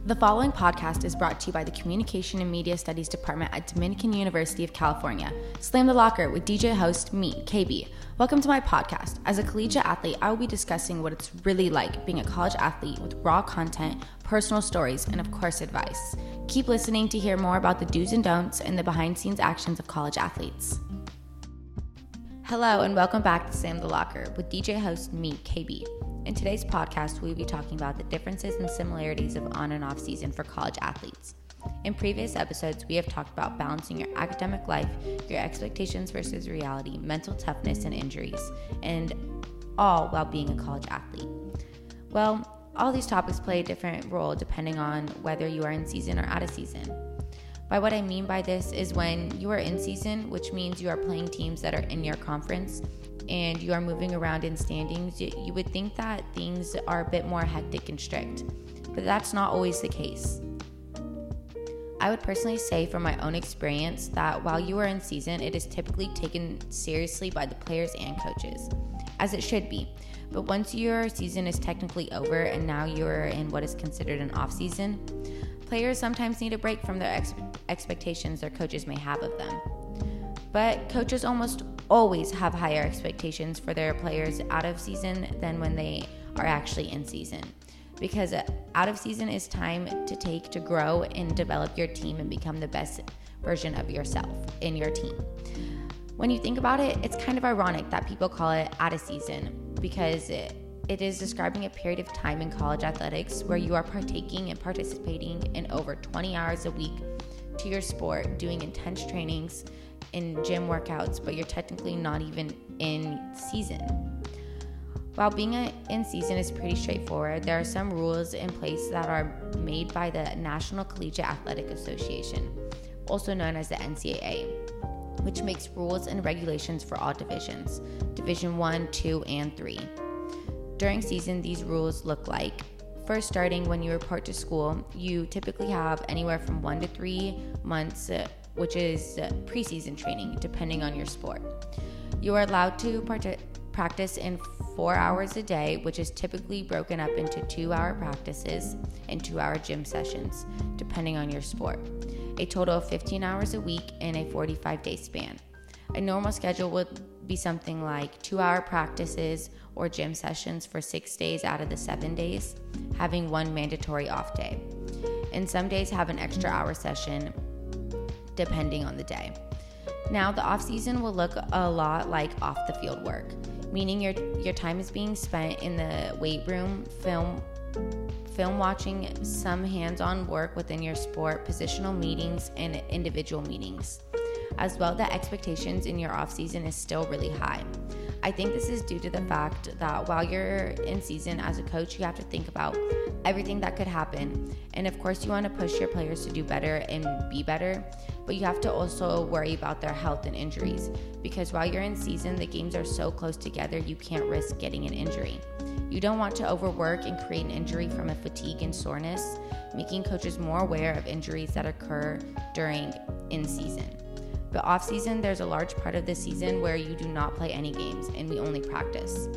The following podcast is brought to you by the Communication and Media Studies Department at Dominican University of California. Slam the Locker with DJ host, me, KB. Welcome to my podcast. As a collegiate athlete, I will be discussing what it's really like being a college athlete with raw content, personal stories, and of course, advice. Keep listening to hear more about the do's and don'ts and the behind-the-scenes actions of college athletes. Hello, and welcome back to Slam the Locker with DJ host, me, KB. In today's podcast, we'll be talking about the differences and similarities of on and off season for college athletes. In previous episodes, we have talked about balancing your academic life, your expectations versus reality, mental toughness and injuries, and all while being a college athlete. Well, all these topics play a different role depending on whether you are in season or out of season. By what I mean by this is when you are in season, which means you are playing teams that are in your conference, and you are moving around in standings, you would think that things are a bit more hectic and strict, but that's not always the case. I would personally say from my own experience that while you are in season, it is typically taken seriously by the players and coaches, as it should be. But once your season is technically over and now you're in what is considered an off season, players sometimes need a break from their expectations their coaches may have of them. But coaches almost always have higher expectations for their players out of season than when they are actually in season. Because out of season is time to take to grow and develop your team and become the best version of yourself in your team. When you think about it, it's kind of ironic that people call it out of season because it is describing a period of time in college athletics where you are partaking and participating in over 20 hours a week to your sport, doing intense trainings in gym workouts, but you're technically not even in season. While being in season is pretty straightforward, there are some rules in place that are made by the National Collegiate Athletic Association, also known as the NCAA, which makes rules and regulations for all divisions, Division 1, 2, and 3. During season, these rules look like: first, starting when you report to school, you typically have anywhere from 1 to 3 months, which is preseason training, depending on your sport. You are allowed to practice in 4 hours a day, which is typically broken up into 2-hour practices and 2-hour gym sessions, depending on your sport. A total of 15 hours a week in a 45-day span. A normal schedule would be something like 2-hour practices or gym sessions for 6 days out of the 7 days, having 1 mandatory off day. And some days have an extra hour session depending on the day. Now, the off season will look a lot like off the field work, meaning your time is being spent in the weight room, film watching, some hands-on work within your sport, positional meetings, and individual meetings. As well, the expectations in your off season is still really high. I think this is due to the fact that while you're in season as a coach, you have to think about everything that could happen. And of course, you want to push your players to do better and be better, but you have to also worry about their health and injuries. Because while you're in season, the games are so close together, you can't risk getting an injury. You don't want to overwork and create an injury from a fatigue and soreness, making coaches more aware of injuries that occur during in season. But off season, there's a large part of the season where you do not play any games and we only practice.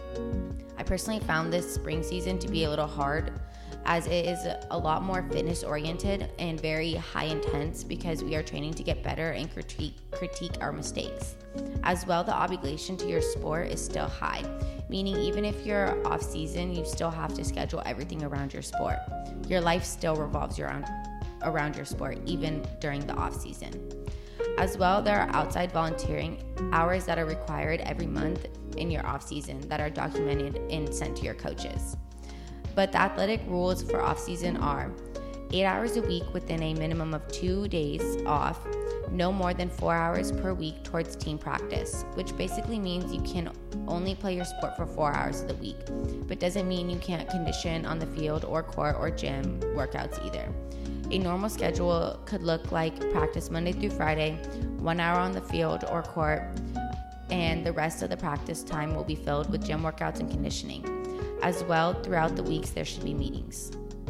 I personally found this spring season to be a little hard, as it is a lot more fitness oriented and very high intense because we are training to get better and critique our mistakes. As well, the obligation to your sport is still high, meaning even if you're off season, you still have to schedule everything around your sport. Your life still revolves around your sport, even during the off season. As well, there are outside volunteering hours that are required every month in your off season that are documented and sent to your coaches. But the athletic rules for off season are 8 hours a week within a minimum of 2 days off, no more than 4 hours per week towards team practice, which basically means you can only play your sport for 4 hours of the week, but doesn't mean you can't condition on the field or court or gym workouts either. A normal schedule could look like practice Monday through Friday, 1 hour on the field or court, and the rest of the practice time will be filled with gym workouts and conditioning. As well, throughout the weeks, there should be meetings.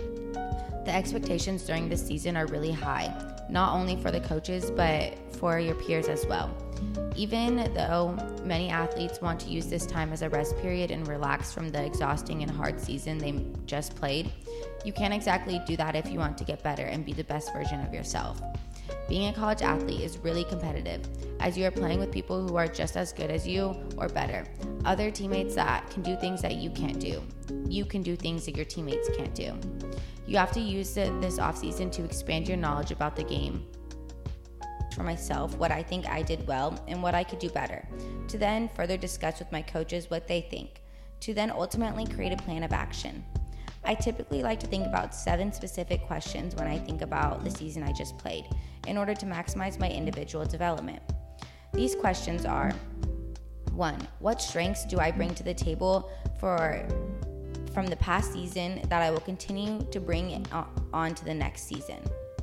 The expectations during this season are really high, not only for the coaches, but for your peers as well. Even though many athletes want to use this time as a rest period and relax from the exhausting and hard season they just played, you can't exactly do that if you want to get better and be the best version of yourself. Being a college athlete is really competitive, as you are playing with people who are just as good as you or better. Other teammates that can do things that you can't do. You can do things that your teammates can't do. You have to use this offseason to expand your knowledge about the game. For myself, what I think I did well and what I could do better, to then further discuss with my coaches what they think, to then ultimately create a plan of action. I typically like to think about 7 specific questions when I think about the season I just played, in order to maximize my individual development. These questions are: 1. What strengths do I bring to the table from the past season that I will continue to bring on to the next season?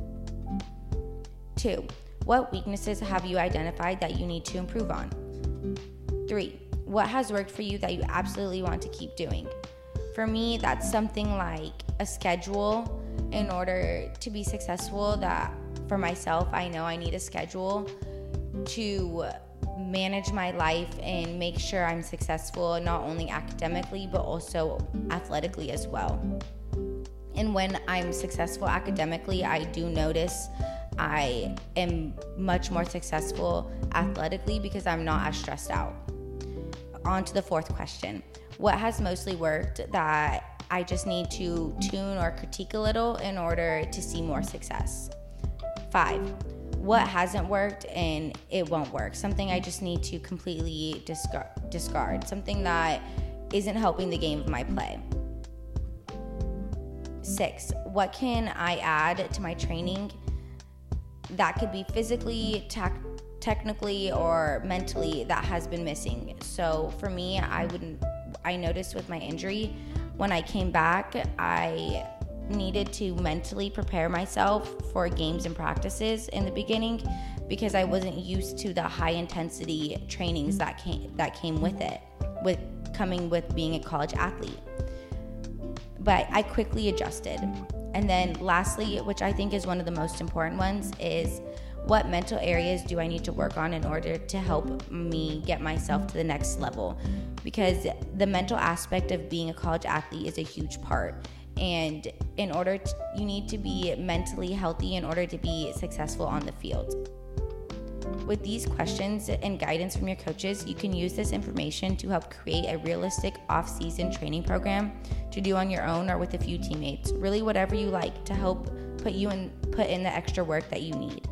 2. What weaknesses have you identified that you need to improve on? 3. What has worked for you that you absolutely want to keep doing? For me, that's something like a schedule. In order to be successful, that for myself, I know I need a schedule to manage my life and make sure I'm successful, not only academically, but also athletically as well. And when I'm successful academically, I do notice I am much more successful athletically because I'm not as stressed out. On to the 4th question. What has mostly worked that I just need to tune or critique a little in order to see more success? 5. What hasn't worked and it won't work? Something I just need to completely discard. Something that isn't helping the game of my play. 6. What can I add to my training that could be physically, technically, or mentally that has been missing? So for me, I noticed with my injury, when I came back, I needed to mentally prepare myself for games and practices in the beginning because I wasn't used to the high intensity trainings that came with it, with being a college athlete. But I quickly adjusted. And then lastly, which I think is one of the most important ones, is what mental areas do I need to work on in order to help me get myself to the next level? Because the mental aspect of being a college athlete is a huge part. And you need to be mentally healthy in order to be successful on the field. With these questions and guidance from your coaches, you can use this information to help create a realistic off-season training program to do on your own or with a few teammates. Really whatever you like to help put in the extra work that you need.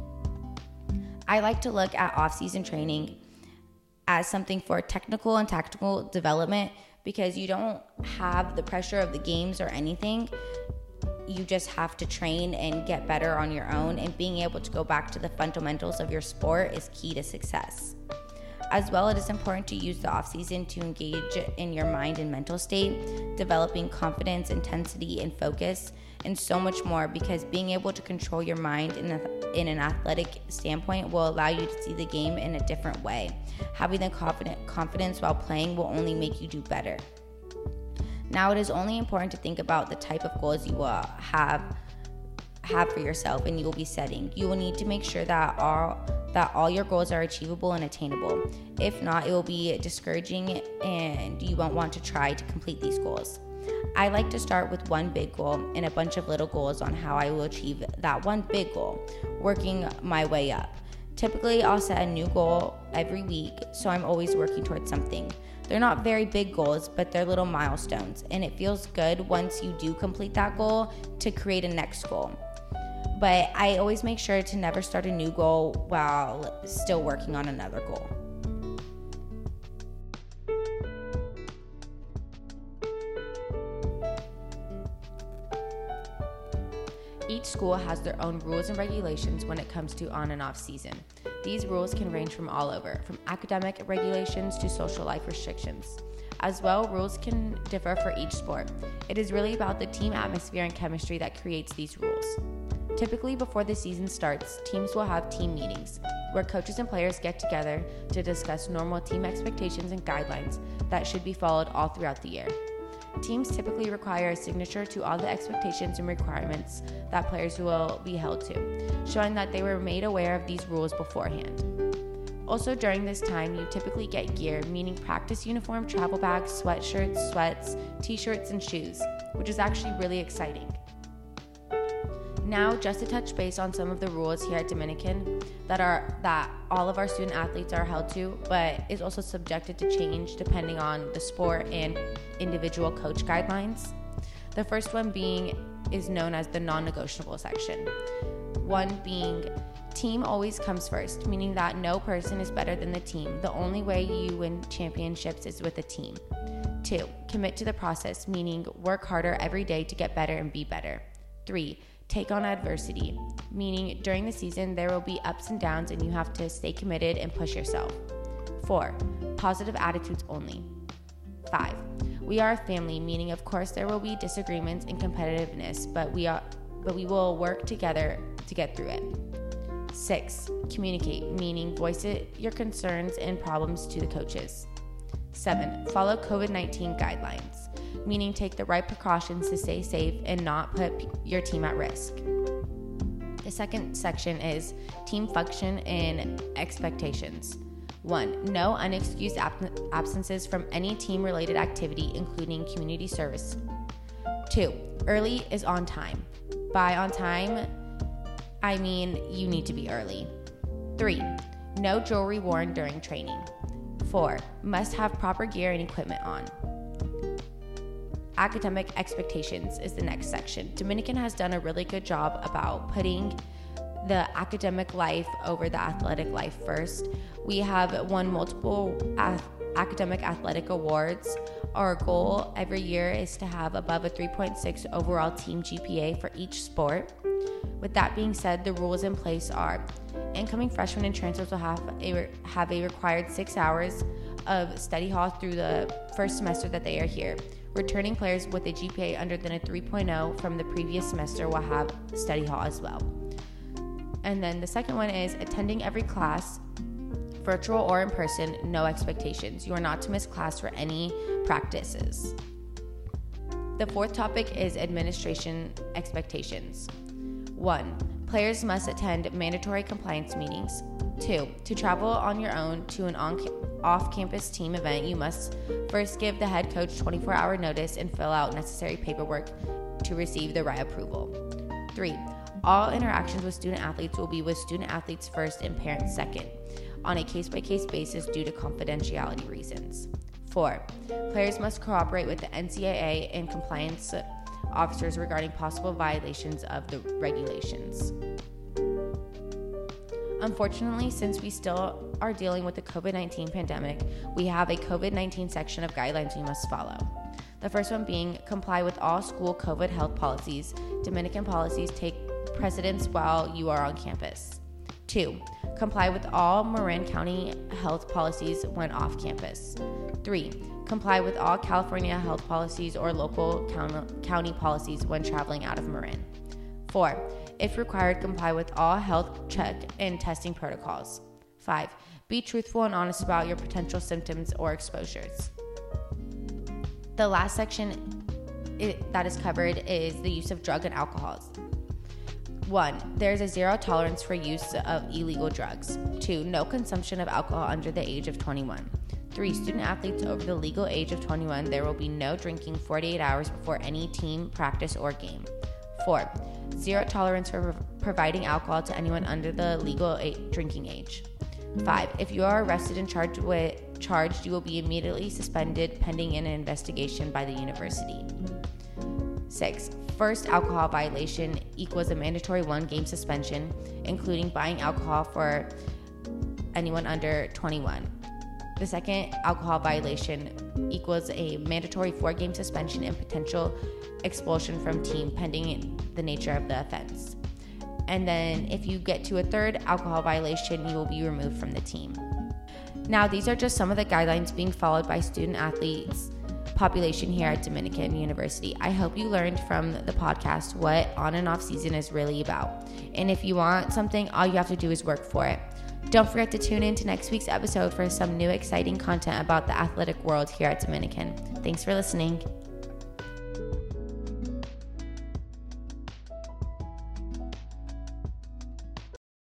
I like to look at off-season training as something for technical and tactical development because you don't have the pressure of the games or anything. You just have to train and get better on your own, and being able to go back to the fundamentals of your sport is key to success. As well, it is important to use the off-season to engage in your mind and mental state, developing confidence, intensity, and focus, and so much more, because being able to control your mind in an athletic standpoint will allow you to see the game in a different way. Having the confidence while playing will only make you do better. Now, it is only important to think about the type of goals you will have for yourself and you will be setting. You will need to make sure that all your goals are achievable and attainable. If not, it will be discouraging and you won't want to try to complete these goals. I like to start with one big goal and a bunch of little goals on how I will achieve that one big goal, working my way up. Typically, I'll set a new goal every week, so I'm always working towards something. They're not very big goals, but they're little milestones, and it feels good once you do complete that goal to create a next goal. But I always make sure to never start a new goal while still working on another goal. Each school has their own rules and regulations when it comes to on and off season. These rules can range from all over, from academic regulations to social life restrictions. As well, rules can differ for each sport. It is really about the team atmosphere and chemistry that creates these rules. Typically, before the season starts, teams will have team meetings, where coaches and players get together to discuss normal team expectations and guidelines that should be followed all throughout the year. Teams typically require a signature to all the expectations and requirements that players will be held to, showing that they were made aware of these rules beforehand. Also, during this time, you typically get gear, meaning practice uniform, travel bags, sweatshirts, sweats, t-shirts, and shoes, which is actually really exciting. Now, just to touch base on some of the rules here at Dominican that all of our student athletes are held to, but is also subjected to change depending on the sport and individual coach guidelines. The first one is known as the non-negotiable section. One being, team always comes first, meaning that no person is better than the team. The only way you win championships is with a team. 2, commit to the process, meaning work harder every day to get better and be better. 3, take on adversity, meaning during the season there will be ups and downs and you have to stay committed and push yourself. 4, positive attitudes only. 5, we are a family, meaning of course there will be disagreements and competitiveness, but we will work together to get through it. 6, communicate, meaning voice your concerns and problems to the coaches. 7, follow COVID-19 guidelines, meaning take the right precautions to stay safe and not put your team at risk. The second section is team function and expectations. 1, no unexcused absences from any team-related activity, including community service. 2, early is on time. By on time, I mean you need to be early. 3, no jewelry worn during training. 4, must have proper gear and equipment on. Academic expectations is the next section. Dominican has done a really good job about putting the academic life over the athletic life first. We have won multiple academic athletic awards. Our goal every year is to have above a 3.6 overall team GPA for each sport. With that being said, the rules in place are incoming freshmen and transfers will have a required 6 hours of study hall through the first semester that they are here. Returning players with a GPA under than a 3.0 from the previous semester will have study hall as well. And then the second one is attending every class, virtual or in person, no expectations. You are not to miss class for any practices. The fourth topic is administration expectations. 1, players must attend mandatory compliance meetings. 2, to travel on your own to an off-campus team event, you must first give the head coach 24-hour notice and fill out necessary paperwork to receive the right approval. 3, all interactions with student athletes will be with student athletes first and parents second, on a case-by-case basis due to confidentiality reasons. 4, players must cooperate with the NCAA and compliance officers regarding possible violations of the regulations. Unfortunately, since we still are dealing with the COVID-19 pandemic, we have a COVID-19 section of guidelines we must follow. The first one being comply with all school COVID health policies. Dominican policies take precedence while you are on campus. 2, comply with all Marin County health policies when off campus. 3, comply with all California health policies or local county policies when traveling out of Marin. 4, if required, comply with all health check and testing protocols. 5, be truthful and honest about your potential symptoms or exposures. The last section that is covered is the use of drug and alcohols. 1, there's a zero tolerance for use of illegal drugs. 2, no consumption of alcohol under the age of 21. 3, student athletes over the legal age of 21, there will be no drinking 48 hours before any team, practice, or game. 4, zero tolerance for providing alcohol to anyone under the legal drinking age. 5, if you are arrested and charged, you will be immediately suspended pending an investigation by the university. 6, first alcohol violation equals a mandatory 1-game suspension, including buying alcohol for anyone under 21. The second alcohol violation equals a mandatory 4-game suspension and potential expulsion from team pending the nature of the offense. And then if you get to a third alcohol violation, you will be removed from the team. Now, these are just some of the guidelines being followed by student athletes population here at Dominican University. I hope you learned from the podcast what on and off season is really about. And if you want something, all you have to do is work for it. Don't forget to tune in to next week's episode for some new exciting content about the athletic world here at Dominican. Thanks for listening.